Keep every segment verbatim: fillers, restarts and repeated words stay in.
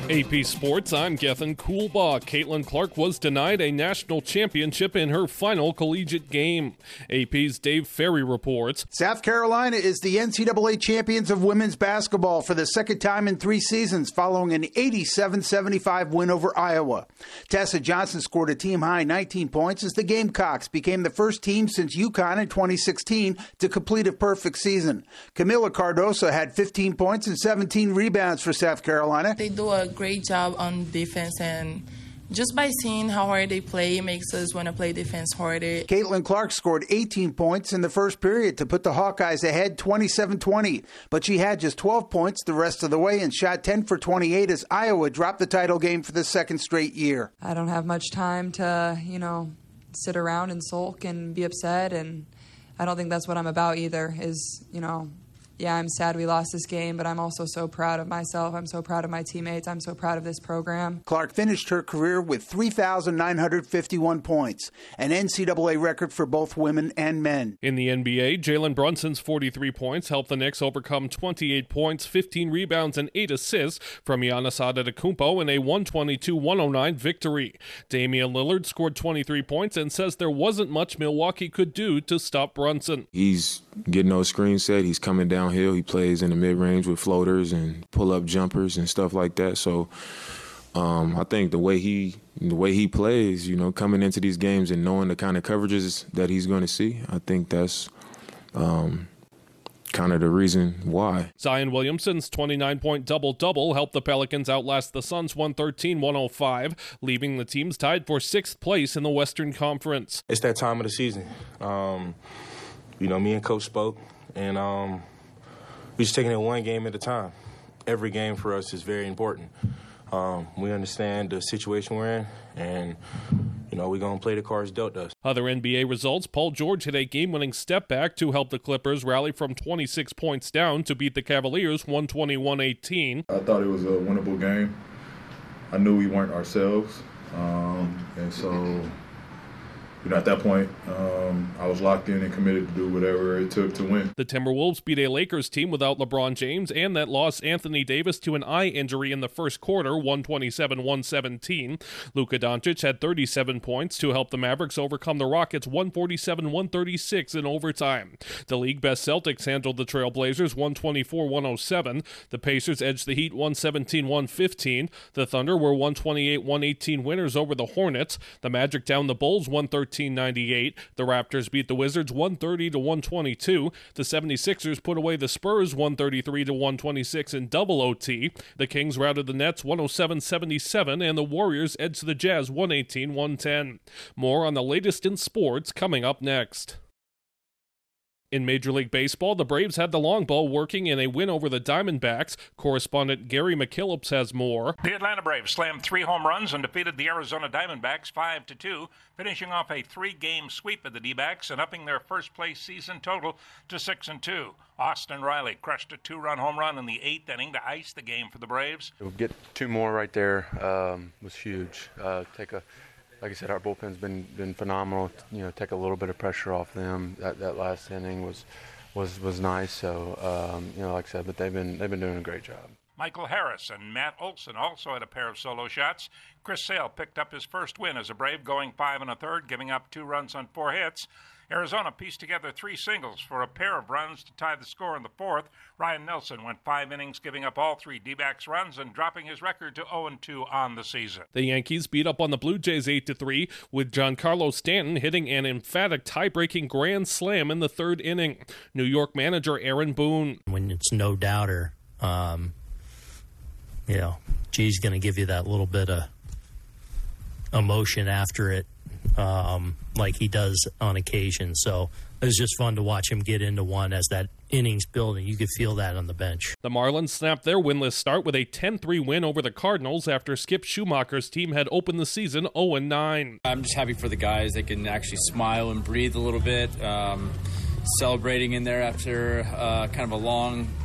A P Sports, I'm Gethin Coolbaugh. Caitlin Clark was denied a national championship in her final collegiate game. A P's Dave Ferry reports. South Carolina is the N C double A champions of women's basketball for the second time in three seasons following an eighty-seven seventy-five win over Iowa. Tessa Johnson scored a team-high nineteen points as the Gamecocks became the first team since UConn in twenty sixteen to complete a perfect season. Camila Cardoso had fifteen points and seventeen rebounds for South Carolina. They do a great job on defense, and just by seeing how hard they play, it makes us want to play defense harder. Caitlin Clark scored eighteen points in the first period to put the Hawkeyes ahead twenty-seven twenty, but she had just twelve points the rest of the way and shot ten for twenty-eight as Iowa dropped the title game for the second straight year. I don't have much time to, you know, sit around and sulk and be upset, and I don't think that's what I'm about either, is, you know, yeah, I'm sad we lost this game, but I'm also so proud of myself. I'm so proud of my teammates. I'm so proud of this program. Clark finished her career with three thousand nine hundred fifty-one points, an N C double A record for both women and men. In the N B A, Jalen Brunson's forty-three points helped the Knicks overcome twenty-eight points, fifteen rebounds, and eight assists from Giannis Antetokounmpo in a one twenty-two one oh nine victory. Damian Lillard scored twenty-three points and says there wasn't much Milwaukee could do to stop Brunson. He's getting those screens set. He's coming down hill. He plays in the mid-range with floaters and pull-up jumpers and stuff like that. So um, I think the way he the way he plays, you know, coming into these games and knowing the kind of coverages that he's going to see, I think that's um, kind of the reason why. Zion Williamson's twenty-nine-point double-double helped the Pelicans outlast the Suns one thirteen one oh five, leaving the teams tied for sixth place in the Western Conference. It's that time of the season. Um, you know, me and Coach spoke, and um, we're just taking it one game at a time. Every game for us is very important. Um, we understand the situation we're in, and, you know, we're going to play the cards dealt us. Other N B A results, Paul George hit a game-winning step back to help the Clippers rally from twenty-six points down to beat the Cavaliers one twenty-one eighteen. I thought it was a winnable game. I knew we weren't ourselves, um, and so... You know, at that point, um, I was locked in and committed to do whatever it took to win. The Timberwolves beat a Lakers team without LeBron James and that lost Anthony Davis to an eye injury in the first quarter, one twenty-seven one seventeen. Luka Doncic had thirty-seven points to help the Mavericks overcome the Rockets one forty-seven one thirty-six in overtime. The league-best Celtics handled the Trailblazers one twenty-four one oh seven. The Pacers edged the Heat one seventeen one fifteen. The Thunder were one twenty-eight one eighteen winners over the Hornets. The Magic downed the Bulls one thirteen ninety-eight. The Raptors beat the Wizards one thirty to one twenty-two. The seventy-sixers put away the Spurs one thirty-three to one twenty-six in double O T. The Kings routed the Nets one oh seven seventy-seven, and the Warriors edged the Jazz one eighteen one ten. More on the latest in sports coming up next. In Major League Baseball, the Braves had the long ball working in a win over the Diamondbacks. Correspondent Gary McKillips has more. The Atlanta Braves slammed three home runs and defeated the Arizona Diamondbacks five to two, finishing off a three-game sweep of the D-backs and upping their first-place season total to six and two. Austin Riley crushed a two-run home run in the eighth inning to ice the game for the Braves. We'll get two more right there um, was huge. Uh, take a Like I said, our bullpen's been been phenomenal. You know, take a little bit of pressure off them. That that last inning was was was nice. So um, you know, like I said, but they've been they've been doing a great job. Michael Harris and Matt Olson also had a pair of solo shots. Chris Sale picked up his first win as a Brave, going five and a third, giving up two runs on four hits. Arizona pieced together three singles for a pair of runs to tie the score in the fourth. Ryan Nelson went five innings, giving up all three D-backs runs and dropping his record to oh and two on the season. The Yankees beat up on the Blue Jays eight to three, with Giancarlo Stanton hitting an emphatic tie-breaking grand slam in the third inning. New York manager Aaron Boone. When it's no doubter, um, you know, G's going to give you that little bit of emotion after it. Um, like he does on occasion. So it was just fun to watch him get into one as that innings building. You could feel that on the bench. The Marlins snapped their winless start with a ten three win over the Cardinals after Skip Schumacher's team had opened the season oh and nine. I'm just happy for the guys. They can actually smile and breathe a little bit. Um, celebrating in there after uh, kind of a long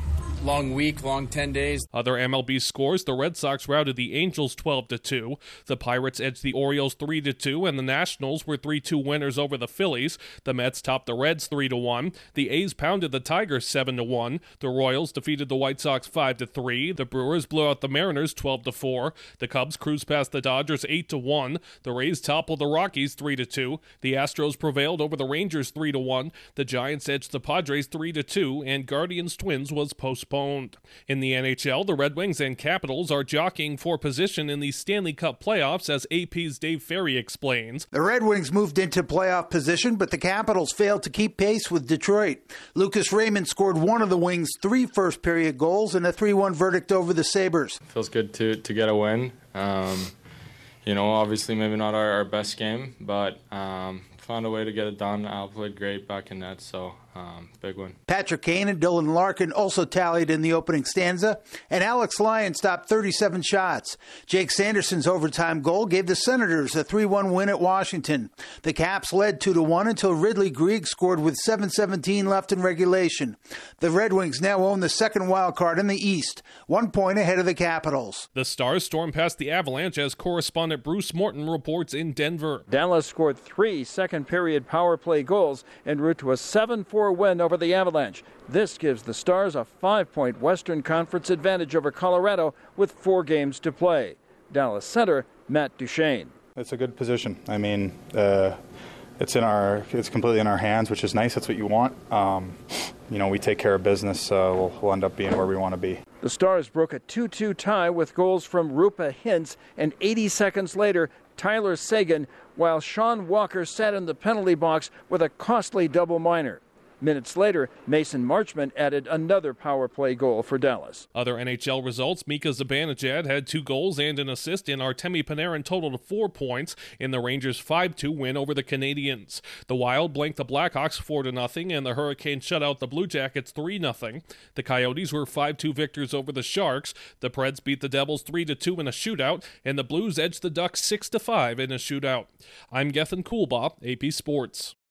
long week, long ten days. Other M L B scores, the Red Sox routed the Angels twelve to two. The Pirates edged the Orioles three to two, and the Nationals were three two winners over the Phillies. The Mets topped the Reds three to one. The A's pounded the Tigers seven to one. The Royals defeated the White Sox five to three. The Brewers blew out the Mariners twelve to four. The Cubs cruised past the Dodgers eight to one. The Rays toppled the Rockies three to two. The Astros prevailed over the Rangers three to one. The Giants edged the Padres three to two, and Guardians Twins was postponed. In the N H L, the Red Wings and Capitals are jockeying for position in the Stanley Cup playoffs, as A P's Dave Ferry explains. The Red Wings moved into playoff position, but the Capitals failed to keep pace with Detroit. Lucas Raymond scored one of the Wings' three first-period goals in a three one verdict over the Sabres. Feels good to, to get a win. Um, you know, obviously maybe not our, our best game, but um, found a way to get it done. Al played great back in net, so um, big win. Patrick Kane and Dylan Larkin also tallied in the opening stanza, and Alex Lyon stopped thirty-seven shots. Jake Sanderson's overtime goal gave the Senators a three one win at Washington. The Caps led two to one until Ridley Greig scored with seven seventeen left in regulation. The Red Wings now own the second wild card in the East, one point ahead of the Capitals. The Stars stormed past the Avalanche, as correspondent Bruce Morton reports in Denver. Dallas scored three second-period power play goals en route to a seven four win over the Avalanche. This gives the Stars a five-point Western Conference advantage over Colorado with four games to play. Dallas center Matt Duchene. It's a good position. I mean, uh, it's in our, it's completely in our hands, which is nice. That's what you want. Um, you know, we take care of business. Uh, we'll, we'll end up being where we want to be. The Stars broke a two two tie with goals from Rupa Hintz, and eighty seconds later, Tyler Seguin, while Sean Walker sat in the penalty box with a costly double minor. Minutes later, Mason Marchment added another power play goal for Dallas. Other N H L results, Mika Zibanejad had two goals and an assist, and Artemi Panarin totaled four points in the Rangers' five two win over the Canadiens. The Wild blanked the Blackhawks four to nothing, and the Hurricanes shut out the Blue Jackets three nothing. The Coyotes were five two victors over the Sharks. The Preds beat the Devils three to two in a shootout, and the Blues edged the Ducks six to five in a shootout. I'm Gethin Coolbaugh, A P Sports.